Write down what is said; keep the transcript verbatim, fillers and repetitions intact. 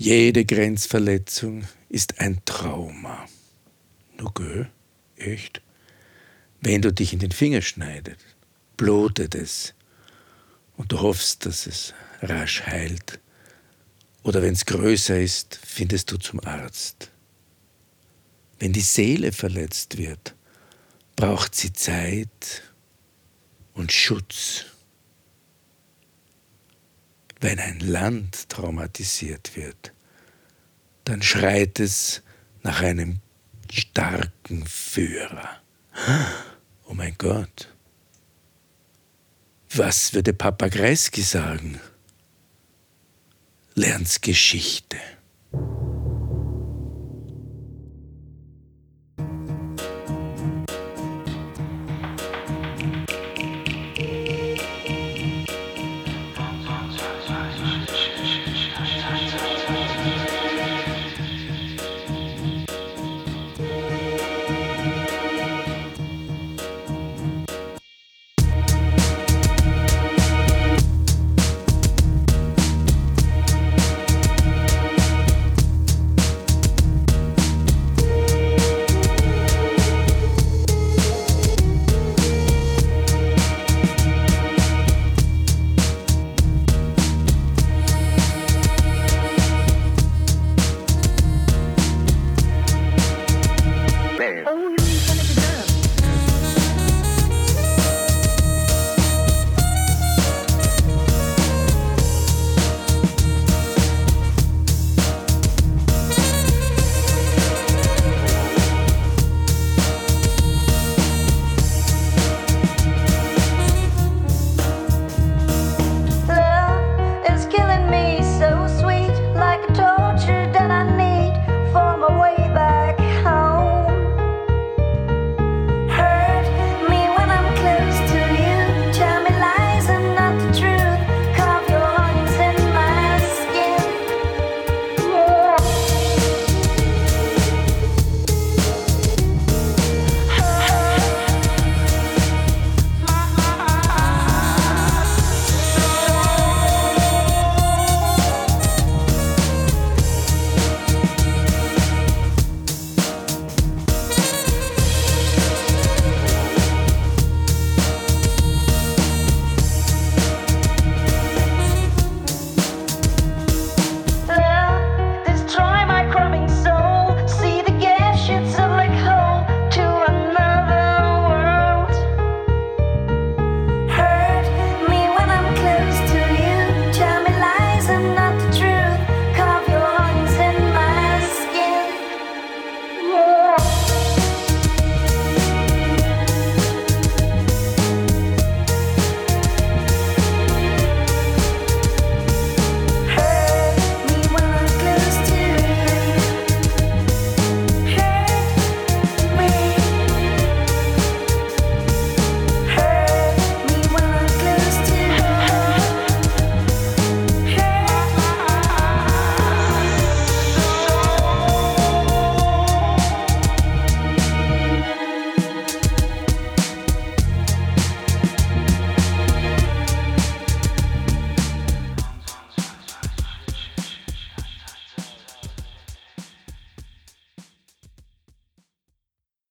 Jede Grenzverletzung ist ein Trauma. Nur gell? Echt? Wenn du dich in den Finger schneidest, blutet es und du hoffst, dass es rasch heilt. Oder wenn es größer ist, findest du zum Arzt. Wenn die Seele verletzt wird, braucht sie Zeit und Schutz. Wenn ein Land traumatisiert wird, dann schreit es nach einem starken Führer. Oh mein Gott, was würde Papa Kreisky sagen? Lern's Geschichte.